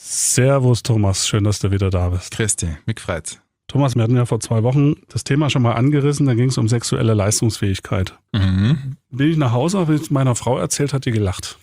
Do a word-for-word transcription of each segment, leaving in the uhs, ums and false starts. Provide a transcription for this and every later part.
Servus Thomas, schön, dass du wieder da bist. Christi, mich freut's. Thomas, wir hatten ja vor zwei Wochen das Thema schon mal angerissen, da ging es um sexuelle Leistungsfähigkeit. Mhm. Bin ich nach Hause, habe ich meiner Frau erzählt, hat die gelacht.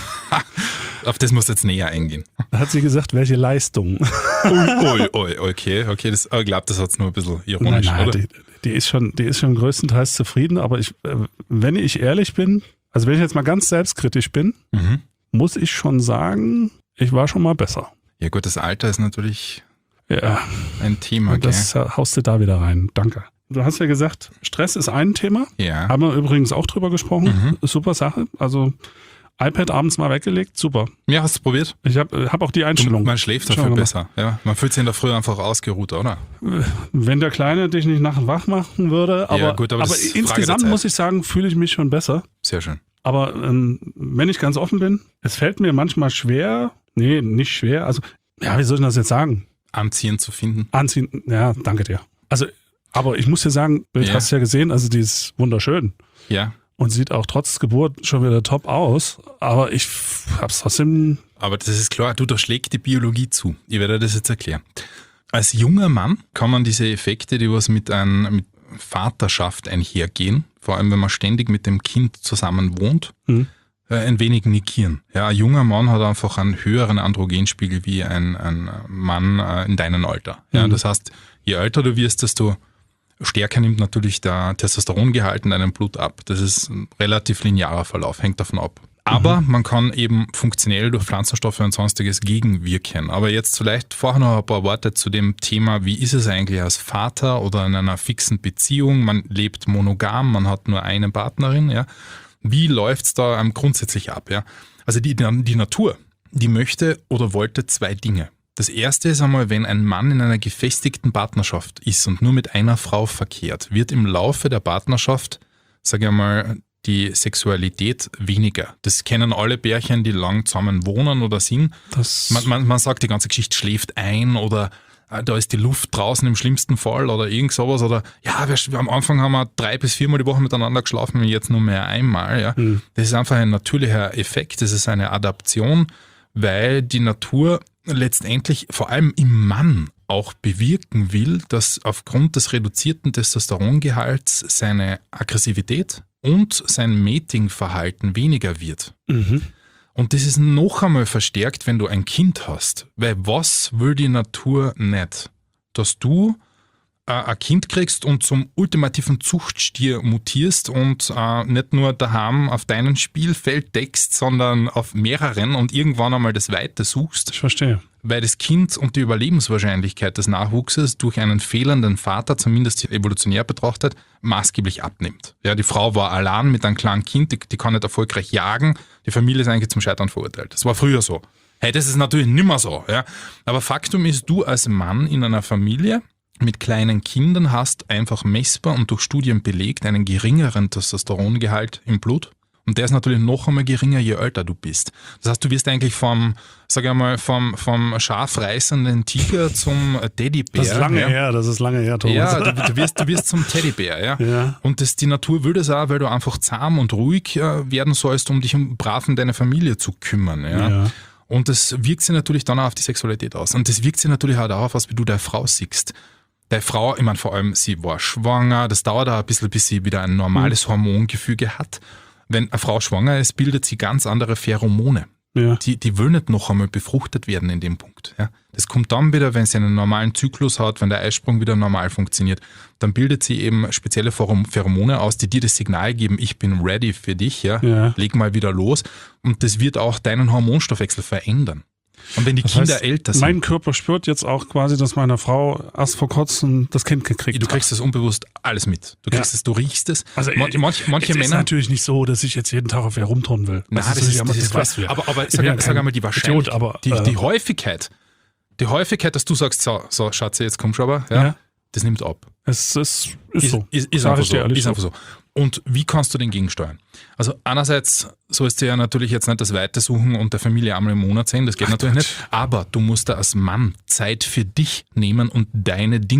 Auf das musst du jetzt näher eingehen. Da hat sie gesagt, welche Leistung? Ui, ui, ui, okay, okay, das, ich glaube, das hat's nur ein bisschen ironisch, nein, nein, oder? Die, die, ist schon, die ist schon größtenteils zufrieden, aber ich, wenn ich ehrlich bin, also wenn ich jetzt mal ganz selbstkritisch bin, Mhm. muss ich schon sagen, ich war schon mal besser. Ja gut, das Alter ist natürlich Ja, ein Thema, und das haust du da wieder rein. Danke. Du hast ja gesagt, Stress ist ein Thema. gell? Ja. Haben wir übrigens auch drüber gesprochen. Mhm. Super Sache. Also iPad abends mal weggelegt, super. Ja, hast du probiert? Ich habe hab auch die Du, Einstellung. man schläft Schauen dafür wir mal. besser. Ja? Man fühlt sich in der Früh einfach ausgeruht, oder? Wenn der Kleine dich nicht nachts wach machen würde, aber, Ja, gut, aber aber, das ist Frage insgesamt der Zeit. muss ich sagen, fühle ich mich schon besser. Sehr schön. Aber ähm, wenn ich ganz offen bin, es fällt mir manchmal schwer, nee, nicht schwer, also, ja, wie soll ich das jetzt sagen? Anziehend zu finden. Anziehen, ja, danke dir. Also, aber ich muss dir sagen, Bild Ja. hast du ja gesehen, also die ist wunderschön Ja. und sieht auch trotz Geburt schon wieder top aus, aber ich hab's trotzdem, Aber das ist klar, du, da schlägt die Biologie zu. Ich werde dir das jetzt erklären. Als junger Mann kann man diese Effekte, die was mit, ein, mit Vaterschaft einhergehen, vor allem wenn man ständig mit dem Kind zusammen wohnt, Mhm. äh, ein wenig negieren. Ja, ein junger Mann hat einfach einen höheren Androgenspiegel wie ein, ein Mann äh, in deinem Alter. Ja, Mhm. das heißt, je älter du wirst, desto stärker nimmt natürlich der Testosterongehalt in deinem Blut ab. Das ist ein relativ linearer Verlauf, hängt davon ab. Aber man kann eben funktionell durch Pflanzenstoffe und sonstiges gegenwirken. Aber jetzt vielleicht vorher noch ein paar Worte zu dem Thema, wie ist es eigentlich als Vater oder in einer fixen Beziehung? Man lebt monogam, man hat nur eine Partnerin. Ja. Wie läuft's da ähm, grundsätzlich ab? Ja? Also die, die Natur, die möchte oder wollte zwei Dinge. Das erste ist einmal, wenn ein Mann in einer gefestigten Partnerschaft ist und nur mit einer Frau verkehrt, wird im Laufe der Partnerschaft, sage ich einmal, die Sexualität weniger. Das kennen alle Pärchen, die lang zusammen wohnen oder sind. das, Man, man, man sagt, die ganze Geschichte schläft ein oder äh, da ist die Luft draußen im schlimmsten Fall oder irgend sowas. Oder ja, wir, wir, am Anfang haben wir drei bis viermal die Woche miteinander geschlafen und jetzt nur mehr einmal. Ja. Mhm. Das ist einfach ein natürlicher Effekt, das ist eine Adaption, weil die Natur letztendlich vor allem im Mann auch bewirken will, dass aufgrund des reduzierten Testosterongehalts seine Aggressivität und sein Matingverhalten weniger wird. mhm. Und das ist noch einmal verstärkt, wenn du ein Kind hast. Weil was will die Natur nicht? Dass du äh, ein Kind kriegst und zum ultimativen Zuchtstier mutierst und äh, nicht nur daheim auf deinem Spielfeld deckst, sondern auf mehreren und irgendwann einmal das Weite suchst. Ich verstehe. Weil das Kind und die Überlebenswahrscheinlichkeit des Nachwuchses durch einen fehlenden Vater, zumindest evolutionär betrachtet, maßgeblich abnimmt. Ja, die Frau war allein mit einem kleinen Kind, die, die kann nicht erfolgreich jagen, die Familie ist eigentlich zum Scheitern verurteilt. Das war früher so. Hey, das ist natürlich nicht mehr so. Ja. Aber Faktum ist, du als Mann in einer Familie mit kleinen Kindern hast einfach messbar und durch Studien belegt einen geringeren Testosterongehalt im Blut. Und der ist natürlich noch einmal geringer, je älter du bist. Das heißt, du wirst eigentlich vom, sag ich mal, vom, vom scharfreißenden Tiger zum Teddybär. Das ist lange ja. her, das ist lange her, Thomas. Ja, du, du, wirst, du wirst zum Teddybär. Ja. Ja. Und das, die Natur will das auch, weil du einfach zahm und ruhig äh, werden sollst, um dich um brav um deine Familie zu kümmern. Ja. Ja. Und das wirkt sich natürlich dann auch auf die Sexualität aus. Und das wirkt sich natürlich auch darauf aus, wie du deine Frau siehst. Deine Frau, ich meine vor allem, sie war schwanger, das dauert auch ein bisschen, bis sie wieder ein normales Hormongefüge hat. Wenn eine Frau schwanger ist, bildet sie ganz andere Pheromone. Ja. Die, die will nicht noch einmal befruchtet werden in dem Punkt. Ja. Das kommt dann wieder, wenn sie einen normalen Zyklus hat, wenn der Eisprung wieder normal funktioniert. Dann bildet sie eben spezielle Pheromone aus, die dir das Signal geben, ich bin ready für dich, ja. Ja. Leg mal wieder los. Und das wird auch deinen Hormonstoffwechsel verändern. Und wenn die Das Kinder heißt, älter sind, mein Körper spürt jetzt auch quasi, dass meine Frau erst vor kurzem das Kind gekriegt du hat. kriegst das unbewusst alles mit. Du kriegst Ja. es, du riechst es. Also, manche, manche, manche es ist Männer. natürlich nicht so, dass ich jetzt jeden Tag auf ihr rumturnen will. Nein, das, ist ist, ja das immer- ist weißt klar. du ja. Aber, aber Ich sag, bin ja sag kein einmal die Wahrscheinlichkeit, Idiot, aber, die, äh, die Häufigkeit, die Häufigkeit, dass du sagst, so, so Schatze, jetzt kommst du aber, ja, Ja. das nimmt ab. Es ist, ist, Ist, so. ist, ist, Sag einfach ich dir so, ehrlich ist so. einfach so. Und wie kannst du den gegensteuern? Also einerseits sollst du ja natürlich jetzt nicht das Weite suchen und der Familie einmal im Monat sehen, das geht Ach, natürlich Gott. nicht. Aber du musst da als Mann Zeit für dich nehmen und deine Dinge.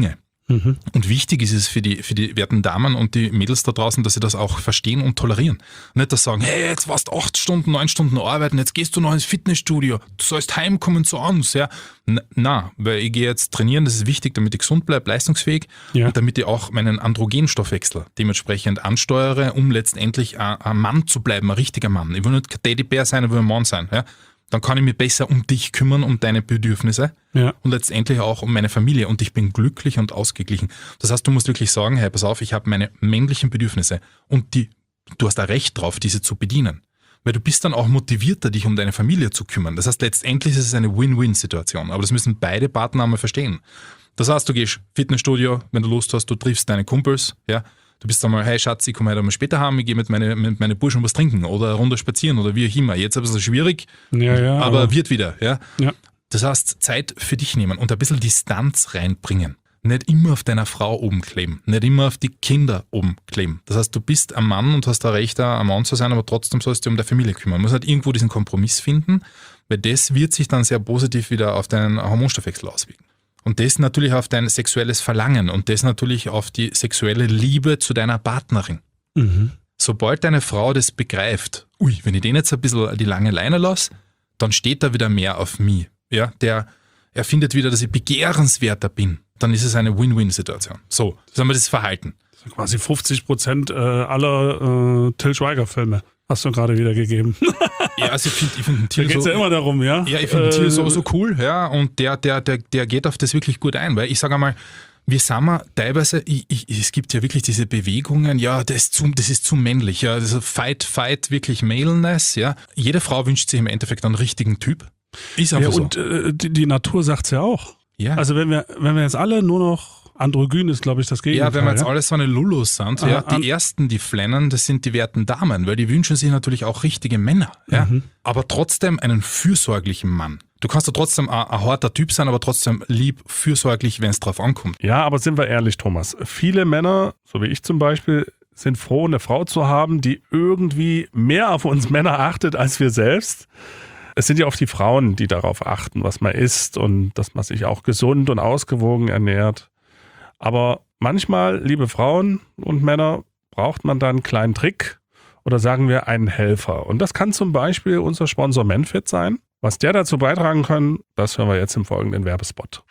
Mhm. Und wichtig ist es für die, für die werten Damen und die Mädels da draußen, dass sie das auch verstehen und tolerieren. Nicht das sagen, hey, jetzt warst du acht Stunden, neun Stunden arbeiten, jetzt gehst du noch ins Fitnessstudio, du sollst heimkommen zu uns. Ja. Na, weil ich gehe jetzt trainieren, das ist wichtig, damit ich gesund bleibe, leistungsfähig Ja. und damit ich auch meinen Androgenstoffwechsel dementsprechend ansteuere, um letztendlich ein, ein Mann zu bleiben, ein richtiger Mann. Ich will nicht kein Teddybär sein, ich will ein Mann sein. Ja. Dann kann ich mich besser um dich kümmern, um deine Bedürfnisse Ja. und letztendlich auch um meine Familie und ich bin glücklich und ausgeglichen. Das heißt, du musst wirklich sagen, hey, pass auf, ich habe meine männlichen Bedürfnisse und die, du hast ein Recht drauf, diese zu bedienen. Weil du bist dann auch motivierter, dich um deine Familie zu kümmern. Das heißt, letztendlich ist es eine Win-Win-Situation, aber das müssen beide Partner einmal verstehen. Das heißt, du gehst Fitnessstudio, wenn du Lust hast, du triffst deine Kumpels, ja. Du bist einmal, hey Schatz, ich komme heute einmal später heim, ich gehe mit meinen mit meine Burschen was trinken oder eine Runde spazieren oder wie auch immer. Jetzt ein bisschen schwierig, Ja, ja, aber, aber- wird wieder. Ja? Ja. Das heißt, Zeit für dich nehmen und ein bisschen Distanz reinbringen. Nicht immer auf deiner Frau oben kleben, nicht immer auf die Kinder oben kleben. Das heißt, du bist ein Mann und hast ein Recht, ein Mann zu sein, aber trotzdem sollst du dich um deine Familie kümmern. Man muss halt irgendwo diesen Kompromiss finden, weil das wird sich dann sehr positiv wieder auf deinen Hormonstoffwechsel auswirken. Und das natürlich auf dein sexuelles Verlangen und das natürlich auf die sexuelle Liebe zu deiner Partnerin. Mhm. Sobald deine Frau das begreift, ui, wenn ich den jetzt ein bisschen die lange Leine lasse, dann steht da wieder mehr auf mich. Ja, der, er findet wieder, dass ich begehrenswerter bin. Dann ist es eine Win-Win-Situation. So, das ist einmal das Verhalten. Quasi fünfzig Prozent äh, aller äh, Till Schweiger-Filme hast du gerade wiedergegeben. Ja, also ich finde ich find Da Till geht es so, ja immer darum, ja? ja, ich finde Äh, Till so, so cool, ja, und der, der, der, der geht auf das wirklich gut ein, weil ich sage einmal, wir sind mal teilweise, ich, ich, es gibt ja wirklich diese Bewegungen, ja, das ist zu, das ist zu männlich, ja, das ist Fight, Fight, wirklich Maleness, ja. Jede Frau wünscht sich im Endeffekt einen richtigen Typ. Ist einfach Ja, und so. äh, die, die Natur sagt es ja auch. Ja. Also wenn wir, wenn wir jetzt alle nur noch androgyn ist, glaube ich, das Gegenteil. Ja, wenn wir jetzt ja? alle so eine Lulus sind, Ah, ja, an- die ersten, die flennen, das sind die werten Damen, weil die wünschen sich natürlich auch richtige Männer, ja, Mhm. aber trotzdem einen fürsorglichen Mann. Du kannst ja trotzdem ein, ein harter Typ sein, aber trotzdem lieb, fürsorglich, wenn es drauf ankommt. Ja, aber sind wir ehrlich, Thomas. Viele Männer, so wie ich zum Beispiel, sind froh, eine Frau zu haben, die irgendwie mehr auf uns Männer achtet als wir selbst. Es sind ja oft die Frauen, die darauf achten, was man isst und dass man sich auch gesund und ausgewogen ernährt. Aber manchmal, liebe Frauen und Männer, braucht man da einen kleinen Trick oder sagen wir einen Helfer. Und das kann zum Beispiel unser Sponsor Menfit sein. Was der dazu beitragen kann, das hören wir jetzt im folgenden Werbespot.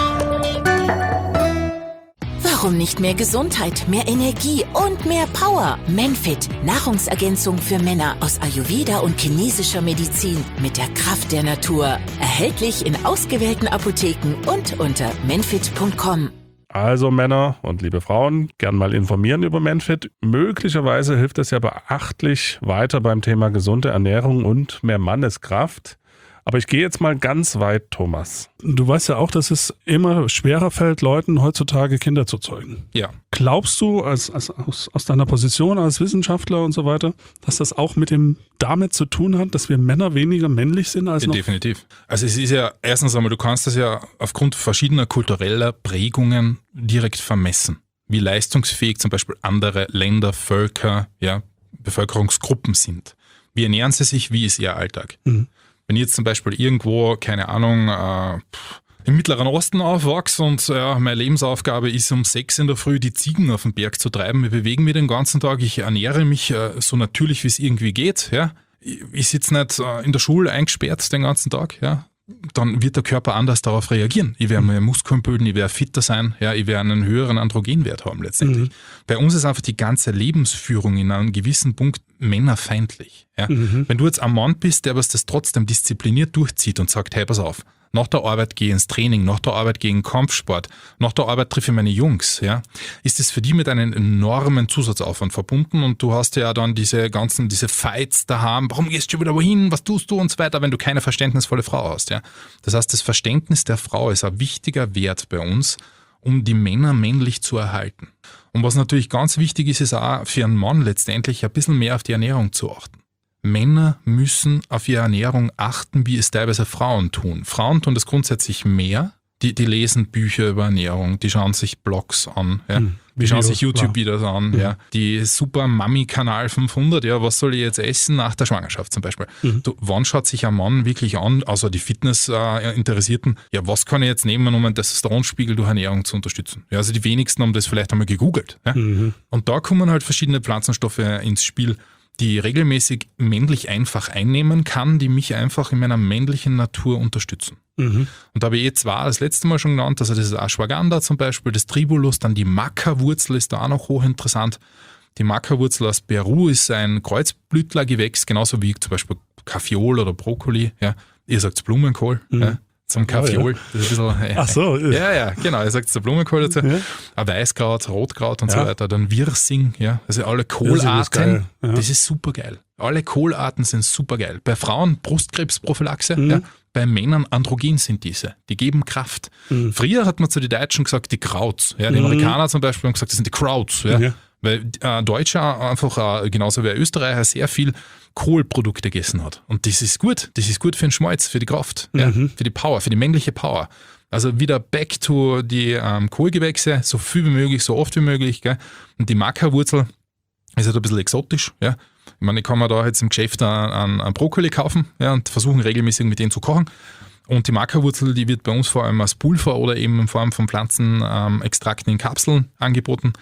Warum nicht mehr Gesundheit, mehr Energie und mehr Power? Menfit, Nahrungsergänzung für Männer aus Ayurveda und chinesischer Medizin mit der Kraft der Natur. Erhältlich in ausgewählten Apotheken und unter menfit punkt com. Also Männer und liebe Frauen, gern mal informieren über Menfit. Möglicherweise hilft es ja beachtlich weiter beim Thema gesunde Ernährung und mehr Manneskraft. Aber ich gehe jetzt mal ganz weit, Thomas. Du weißt ja auch, dass es immer schwerer fällt, Leuten heutzutage Kinder zu zeugen. Ja. Glaubst du als, als, aus, aus deiner Position als Wissenschaftler und so weiter, dass das auch mit dem damit zu tun hat, dass wir Männer weniger männlich sind als Ja, noch? definitiv. Also es ist ja, erstens einmal, du kannst das ja aufgrund verschiedener kultureller Prägungen direkt vermessen. Wie leistungsfähig zum Beispiel andere Länder, Völker, ja, Bevölkerungsgruppen sind. Wie ernähren sie sich, wie ist ihr Alltag? Mhm. Wenn ich jetzt zum Beispiel irgendwo, keine Ahnung, äh, im Mittleren Osten aufwachse und äh, meine Lebensaufgabe ist, um sechs in der Früh die Ziegen auf den Berg zu treiben, ich bewege mich den ganzen Tag, ich ernähre mich äh, so natürlich, wie es irgendwie geht, ja. Ich, ich sitze nicht äh, in der Schule eingesperrt den ganzen Tag, ja. Dann wird der Körper anders darauf reagieren. Ich werde mehr Muskeln bilden, ich werde fitter sein, ja, ich werde einen höheren Androgenwert haben letztendlich. Mhm. Bei uns ist einfach die ganze Lebensführung in einem gewissen Punkt männerfeindlich. Ja. Mhm. Wenn du jetzt ein Mann bist, der was das trotzdem diszipliniert durchzieht und sagt, hey, pass auf, nach der Arbeit gehe ich ins Training, nach der Arbeit gehe ich in den Kampfsport, nach der Arbeit treffe ich meine Jungs, ja, ist das für die mit einem enormen Zusatzaufwand verbunden und du hast ja dann diese ganzen, diese Fights daheim, warum gehst du schon wieder wohin, was tust du und so weiter, wenn du keine verständnisvolle Frau hast, ja. Das heißt, das Verständnis der Frau ist ein wichtiger Wert bei uns, um die Männer männlich zu erhalten. Und was natürlich ganz wichtig ist, ist auch für einen Mann letztendlich ein bisschen mehr auf die Ernährung zu achten. Männer müssen auf ihre Ernährung achten, wie es teilweise Frauen tun. Frauen tun das grundsätzlich mehr, Die, die lesen Bücher über Ernährung, die schauen sich Blogs an, ja. Hm, die schauen Videos, sich YouTube-Videos an, Mhm. ja. Die Super Mami-Kanal fünfhundert, ja, was soll ich jetzt essen nach der Schwangerschaft zum Beispiel? Mhm. Du, wann schaut sich ein Mann wirklich an, also die Fitness-Interessierten, ja, was kann ich jetzt nehmen, um einen Testosteronspiegel durch Ernährung zu unterstützen? Ja, also die wenigsten haben das vielleicht einmal gegoogelt. Ja. Mhm. Und da kommen halt verschiedene Pflanzenstoffe ins Spiel, die regelmäßig männlich einfach einnehmen kann, die mich einfach in meiner männlichen Natur unterstützen. Mhm. Und da habe ich eh zwei das letzte Mal schon genannt, also das ist Ashwagandha zum Beispiel, das Tribulus, dann die Maca-Wurzel ist da auch noch hochinteressant. Die Maca-Wurzel aus Peru ist ein Kreuzblütlergewächs, genauso wie zum Beispiel Kaffeeol oder Brokkoli. Ja. Ihr sagt Blumenkohl. Mhm. Ja. Zum Kaffeeol. Das ist ein bisschen, äh, Ach so. ja, ja, genau. Ihr sagt der Blumenkohl dazu. Ja. Ein Weißkraut, Rotkraut und Ja. so weiter. Dann Wirsing, ja. Also alle Wirsing ist Kohlarten. geil, ja. Das ist super geil. Alle Kohlarten sind super geil. Bei Frauen Brustkrebsprophylaxe, Mhm. ja. Bei Männern Androgensynthese. Die geben Kraft. Mhm. Früher hat man zu den Deutschen gesagt, die Krauts. Ja. Die Mhm. Amerikaner zum Beispiel haben gesagt, das sind die Krauts. Ja. Ja. Weil äh, Deutsche einfach, äh, genauso wie ein Österreicher, sehr viel Kohlprodukte gegessen hat. Und das ist gut. Das ist gut für den Schmalz, für die Kraft, ja, Mhm. für die Power, für die männliche Power. Also wieder back to die ähm, Kohlgewächse, so viel wie möglich, so oft wie möglich. Gell? Und die Maca-Wurzel ist halt ein bisschen exotisch. Ja? Ich meine, ich kann mir da jetzt im Geschäft einen, einen Brokkoli kaufen, ja, und versuchen regelmäßig mit denen zu kochen. Und die Maca-Wurzel, die wird bei uns vor allem als Pulver oder eben in Form von Pflanzenextrakten in Kapseln angeboten.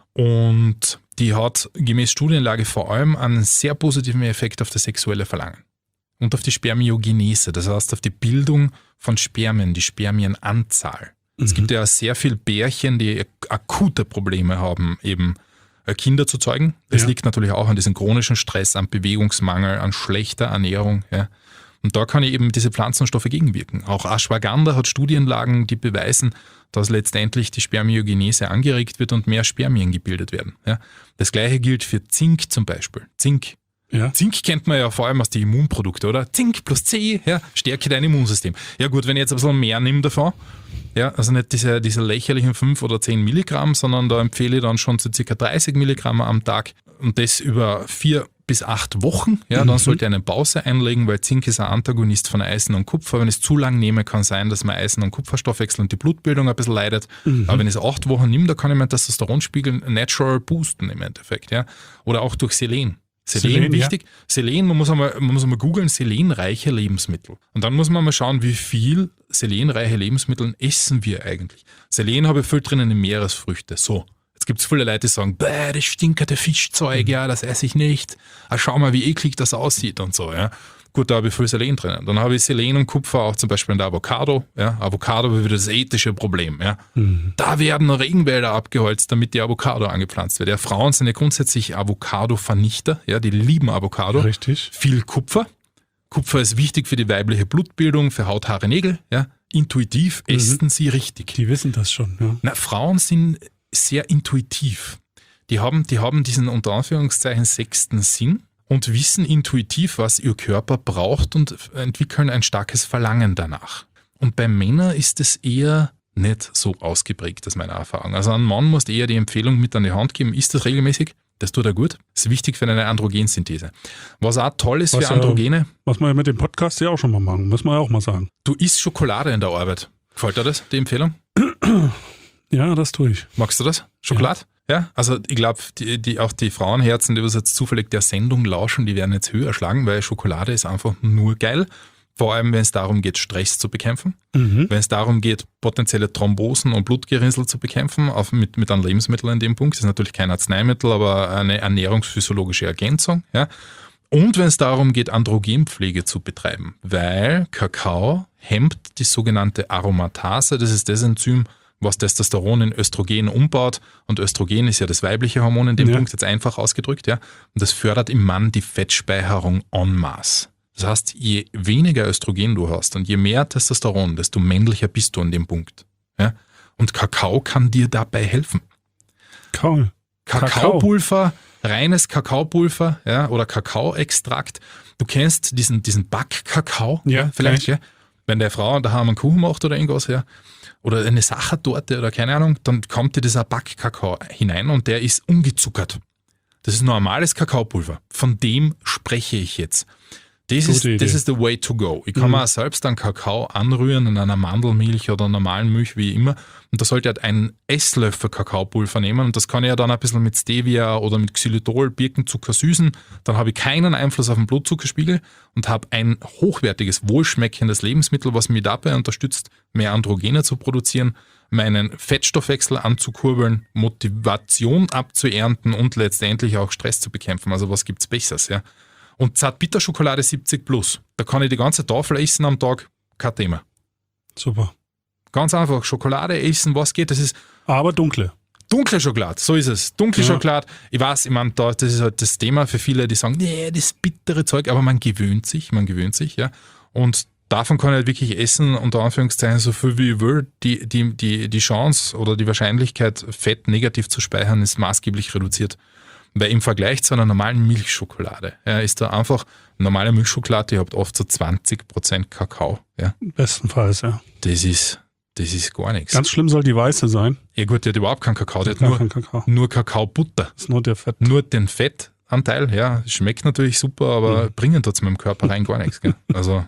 Und die hat gemäß Studienlage vor allem einen sehr positiven Effekt auf das sexuelle Verlangen und auf die Spermiogenese, das heißt auf die Bildung von Spermien, die Spermienanzahl. Mhm. Es gibt ja sehr viele Bärchen, die akute Probleme haben, eben Kinder zu zeugen. Das Ja. liegt natürlich auch an diesem chronischen Stress, an Bewegungsmangel, an schlechter Ernährung. Ja. Und da kann ich eben diese Pflanzenstoffe gegenwirken. Auch Ashwagandha hat Studienlagen, die beweisen, dass letztendlich die Spermiogenese angeregt wird und mehr Spermien gebildet werden. Ja. Das gleiche gilt für Zink zum Beispiel. Zink. Ja. Zink kennt man ja vor allem aus den Immunprodukten, oder? Zink plus C, ja, stärke dein Immunsystem. Ja gut, wenn ich jetzt ein bisschen mehr nehme davon, ja, also nicht diese, diese lächerlichen fünf oder zehn Milligramm, sondern da empfehle ich dann schon so circa dreißig Milligramm am Tag und das über vier bis acht Wochen, ja, dann Mhm. sollte ich eine Pause einlegen, weil Zink ist ein Antagonist von Eisen und Kupfer. Wenn ich es zu lang nehme, kann sein, dass mein Eisen- und Kupferstoffwechsel und die Blutbildung ein bisschen leidet. Mhm. Aber wenn ich es acht Wochen nehme, da kann ich meinen Testosteronspiegel natural boosten im Endeffekt, ja. Oder auch durch Selen. Selen, Selen, wichtig. Ja. Selen, man muss einmal, man muss einmal googeln, selenreiche Lebensmittel. Und dann muss man mal schauen, wie viel selenreiche Lebensmittel essen wir eigentlich. Selen habe ich viel drinnen in Meeresfrüchte. So. Jetzt gibt es viele Leute, die sagen, bäh, das stinkerte Fischzeug, ja, das esse ich nicht. Ah, schau mal, wie eklig das aussieht und so, ja. Gut, da habe ich viel Selen drinnen. Dann habe ich Selen und Kupfer auch zum Beispiel in der Avocado. Ja. Avocado wäre wieder das ethische Problem. Ja. Mhm. Da werden Regenwälder abgeholzt, damit die Avocado angepflanzt wird. Ja, Frauen sind ja grundsätzlich Avocado-Vernichter. Ja, die lieben Avocado. Richtig. Viel Kupfer. Kupfer ist wichtig für die weibliche Blutbildung, für Haut, Haare, Nägel. Ja. Intuitiv Mhm. essen sie richtig. Die wissen das schon. Ja. Na, Frauen sind sehr intuitiv. Die haben, die haben diesen unter Anführungszeichen sechsten Sinn und wissen intuitiv, was ihr Körper braucht und entwickeln ein starkes Verlangen danach. Und bei Männern ist es eher nicht so ausgeprägt, das ist meine Erfahrung. Also ein Mann muss eher die Empfehlung mit an die Hand geben, isst das regelmäßig, das tut er gut, das ist wichtig für eine Androgensynthese. Was auch toll ist Was für ja- Androgene, Was wir mit dem Podcast ja auch schon mal machen, muss man ja auch mal sagen. du isst Schokolade in der Arbeit. Gefällt dir das, die Empfehlung? Ja, das tue ich. Magst du das? Schokolade? Ja, also ich glaube, die, die, auch die Frauenherzen, die was jetzt zufällig der Sendung lauschen, die werden jetzt höher schlagen, weil Schokolade ist einfach nur geil. Vor allem, wenn es darum geht, Stress zu bekämpfen. Mhm. Wenn es darum geht, potenzielle Thrombosen und Blutgerinnsel zu bekämpfen, auf, mit, mit einem Lebensmittel in dem Punkt. Das ist natürlich kein Arzneimittel, aber eine ernährungsphysiologische Ergänzung. Ja. Und wenn es darum geht, Androgenpflege zu betreiben, weil Kakao hemmt die sogenannte Aromatase, das ist das Enzym, was Testosteron in Östrogen umbaut. Und Östrogen ist ja das weibliche Hormon in dem Ja. Punkt, jetzt einfach ausgedrückt. Ja. Und das fördert im Mann die Fettspeicherung en masse. Das heißt, je weniger Östrogen du hast und je mehr Testosteron, desto männlicher bist du in dem Punkt. Ja. Und Kakao kann dir dabei helfen. Cool. Kakaopulver, reines Kakaopulver, ja, oder Kakaoextrakt. Du kennst diesen, diesen Backkakao, Ja, vielleicht, kenn ja? Wenn der Frau daheim einen Kuchen macht oder irgendwas, ja, oder eine Sachertorte oder keine Ahnung, dann kommt dir dieser Backkakao hinein und der ist ungezuckert. Das ist normales Kakaopulver. Von dem spreche ich jetzt. Das Gute ist, Idee. das ist the way to go. Ich kann Mhm. mir auch selbst einen Kakao anrühren in einer Mandelmilch oder normalen Milch, wie immer. Und da sollte ich halt einen Esslöffel Kakaopulver nehmen und das kann ich ja dann ein bisschen mit Stevia oder mit Xylitol, Birkenzucker süßen. Dann habe ich keinen Einfluss auf den Blutzuckerspiegel und habe ein hochwertiges, wohlschmeckendes Lebensmittel, was mich dabei unterstützt, mehr Androgene zu produzieren, meinen Fettstoffwechsel anzukurbeln, Motivation abzuernten und letztendlich auch Stress zu bekämpfen. Also was gibt's Besseres, ja? Und Zartbitterschokolade siebzig plus, da kann ich die ganze Tafel essen am Tag, kein Thema. Super. Ganz einfach, Schokolade essen, was geht, das ist Aber dunkle. dunkle Schokolade, so ist es. Dunkle Ja. Schokolade, ich weiß, ich meine, da, das ist halt das Thema für viele, die sagen, nee, das bittere Zeug, aber man gewöhnt sich, man gewöhnt sich, ja. Und davon kann ich halt wirklich essen, unter Anführungszeichen, so viel wie ich will. Die, die, die, die Chance oder die Wahrscheinlichkeit, Fett negativ zu speichern, ist maßgeblich reduziert. Weil im Vergleich zu einer normalen Milchschokolade ja, ist da einfach, normale Milchschokolade, ihr habt oft so zwanzig Prozent Kakao. Ja. Bestenfalls, ja. Das ist, das ist gar nichts. Ganz schlimm soll die weiße sein. Ja gut, die hat überhaupt keinen Kakao, die hat Gar nur, kein Kakao. nur Kakaobutter. Das ist nur der Fett. Nur den Fettanteil, ja, schmeckt natürlich super, aber Mhm. bringen tut's meinem Körper rein gar nichts. Gell? Also,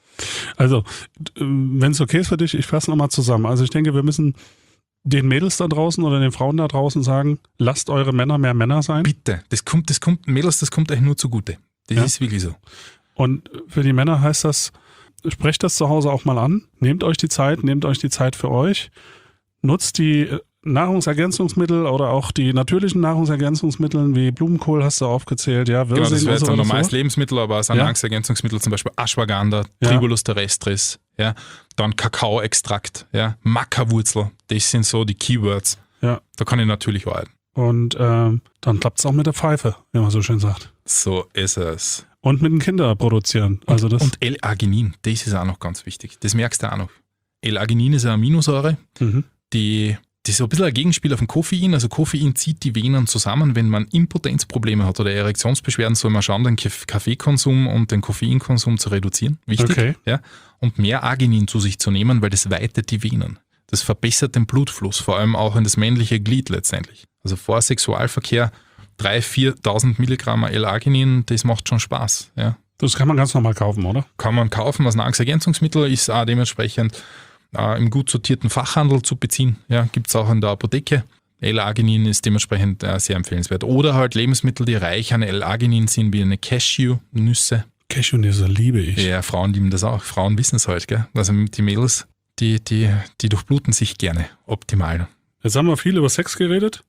Also, wenn es okay ist für dich, ich fasse nochmal zusammen. Also ich denke, wir müssen den Mädels da draußen oder den Frauen da draußen sagen, lasst eure Männer mehr Männer sein. bitte, das kommt, das kommt, Mädels, das kommt euch nur zugute. Das Ja. ist wirklich so. Und für die Männer heißt das, sprecht das zu Hause auch mal an. Nehmt euch die Zeit, nehmt euch die Zeit für euch. Nutzt die Nahrungsergänzungsmittel oder auch die natürlichen Nahrungsergänzungsmittel wie Blumenkohl hast du aufgezählt, ja, Genau, das Wirsing wäre und jetzt so ein und normales so. Lebensmittel, aber als ein Ja. Nahrungsergänzungsmittel zum Beispiel Ashwagandha, Ja. Tribulus terrestris, ja, dann Kakaoextrakt, ja, Maca-Wurzel, das sind so die Keywords. Ja. Da kann ich natürlich arbeiten. Und ähm, dann klappt es auch mit der Pfeife, wie man so schön sagt. So ist es. Und mit den Kindern produzieren. Also das, Und L-Arginin, das ist auch noch ganz wichtig. Das merkst du auch noch. L-Arginin ist eine Aminosäure, mhm. die, die ist so ein bisschen ein Gegenspiel auf den Koffein. Also Koffein zieht die Venen zusammen. Wenn man Impotenzprobleme hat oder Erektionsbeschwerden, soll man schauen, den Kaff- Kaffeekonsum und den Koffeinkonsum zu reduzieren. Wichtig. Okay. Ja? Und mehr Arginin zu sich zu nehmen, weil das weitet die Venen. Das verbessert den Blutfluss, vor allem auch in das männliche Glied letztendlich. Also vor Sexualverkehr dreitausend, viertausend Milligramm L-Arginin, das macht schon Spaß. Ja? Das kann man ganz normal kaufen, oder? Kann man kaufen als Nahrungsergänzungsmittel, ist auch dementsprechend äh, im gut sortierten Fachhandel zu beziehen. Ja, gibt es auch in der Apotheke. L-Arginin ist dementsprechend äh, sehr empfehlenswert. Oder halt Lebensmittel, die reich an L-Arginin sind, wie eine Cashew-Nüsse. Cashewnüsse liebe ich. Ja, Frauen lieben das auch. Frauen wissen es halt. Gell? Also die Mädels, die, die, die durchbluten sich gerne optimal. Jetzt haben wir viel über Sex geredet.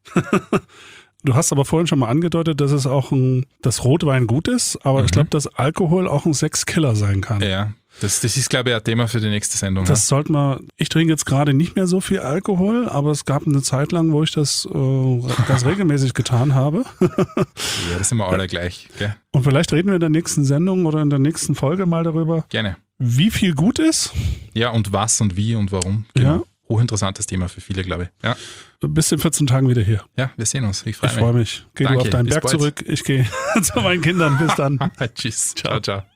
Du hast aber vorhin schon mal angedeutet, dass es auch ein, dass Rotwein gut ist, aber Mhm. ich glaube, dass Alkohol auch ein Sexkiller sein kann. Ja, das, das ist, glaube ich, ein Thema für die nächste Sendung. Das sollte man, ich trinke jetzt gerade nicht mehr so viel Alkohol, aber es gab eine Zeit lang, wo ich das äh, ganz regelmäßig getan habe. ja, ja, das sind wir alle gleich. Gell? Und vielleicht reden wir in der nächsten Sendung oder in der nächsten Folge mal darüber, Gerne. wie viel gut ist. Ja, und was und wie und warum. Ja. Hochinteressantes Thema für viele, glaube ich. Ja, Bis in vierzehn Tagen wieder hier. ja wir sehen uns. Ich Ich freue mich. freue mich. Geh du Danke, auf deinen bis Berg bald. zurück. Ich gehe zu meinen Kindern. Bis dann. Tschüss. Ciao, ciao.